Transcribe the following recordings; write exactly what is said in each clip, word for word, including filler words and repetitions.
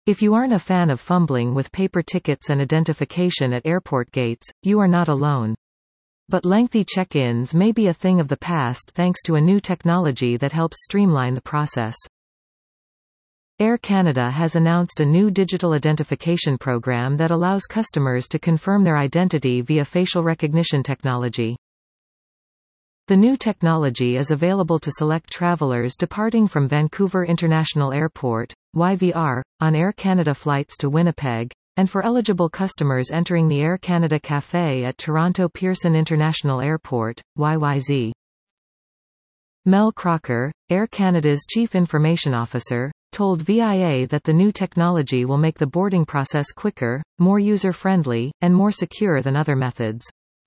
If you aren't a fan of fumbling with paper tickets and identification at airport gates, you are not alone. But lengthy check-ins may be a thing of the past thanks to a new technology that helps streamline the process. Air Canada has announced a new digital identification program that allows customers to confirm their identity via facial recognition technology. The new technology is available to select travelers departing from Vancouver International Airport, Y V R, on Air Canada flights to Winnipeg, and for eligible customers entering the Air Canada Café at Toronto Pearson International Airport, Y Y Z. Mel Crocker, Air Canada's Chief Information Officer, told V I A that the new technology will make the boarding process quicker, more user-friendly, and more secure than other methods.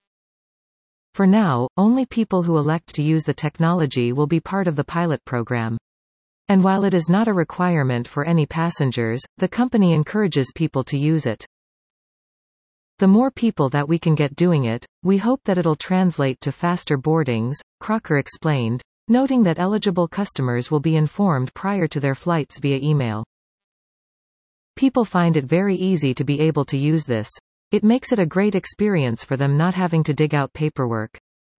For now, only people who elect to use the technology will be part of the pilot program. And while it is not a requirement for any passengers, the company encourages people to use it. The more people that we can get doing it, we hope that it'll translate to faster boardings, Crocker explained, noting that eligible customers will be informed prior to their flights via email. People find it very easy to be able to use this. It makes it a great experience for them not having to dig out paperwork.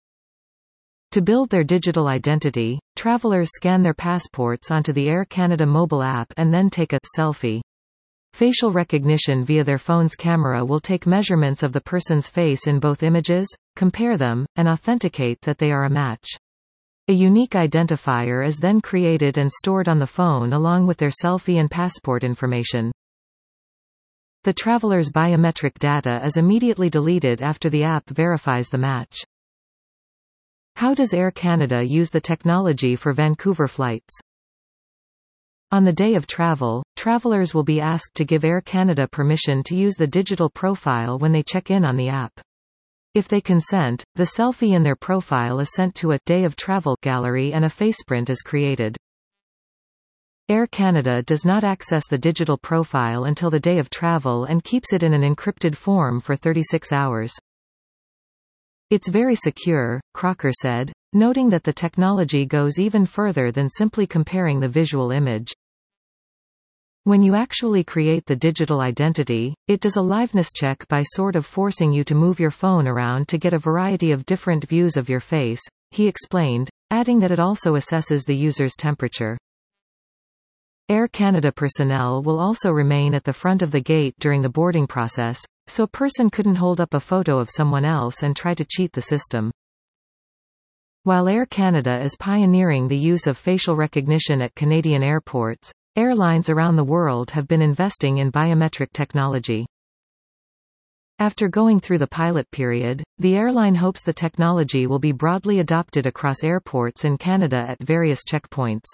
To build their digital identity, travelers scan their passports onto the Air Canada mobile app and then take a selfie. Facial recognition via their phone's camera will take measurements of the person's face in both images, compare them, and authenticate that they are a match. A unique identifier is then created and stored on the phone along with their selfie and passport information. The traveler's biometric data is immediately deleted after the app verifies the match. How does Air Canada use the technology for Vancouver flights? On the day of travel, travelers will be asked to give Air Canada permission to use the digital profile when they check in on the app. If they consent, the selfie in their profile is sent to a day of travel gallery and a faceprint is created. Air Canada does not access the digital profile until the day of travel and keeps it in an encrypted form for thirty-six hours. It's very secure, Crocker said, noting that the technology goes even further than simply comparing the visual image. When you actually create the digital identity, it does a liveness check by sort of forcing you to move your phone around to get a variety of different views of your face, he explained, adding that it also assesses the user's temperature. Air Canada personnel will also remain at the front of the gate during the boarding process, so a person couldn't hold up a photo of someone else and try to cheat the system. While Air Canada is pioneering the use of facial recognition at Canadian airports, airlines around the world have been investing in biometric technology. After going through the pilot period, the airline hopes the technology will be broadly adopted across airports in Canada at various checkpoints.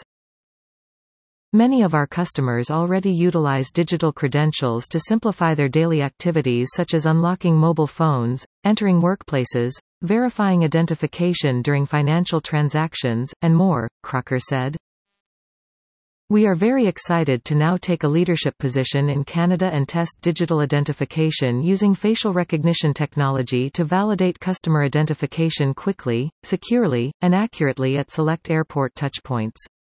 Many of our customers already utilize digital credentials to simplify their daily activities such as unlocking mobile phones, entering workplaces, verifying identification during financial transactions, and more, Crocker said. We are very excited to now take a leadership position in Canada and test digital identification using facial recognition technology to validate customer identification quickly, securely, and accurately at select airport touchpoints.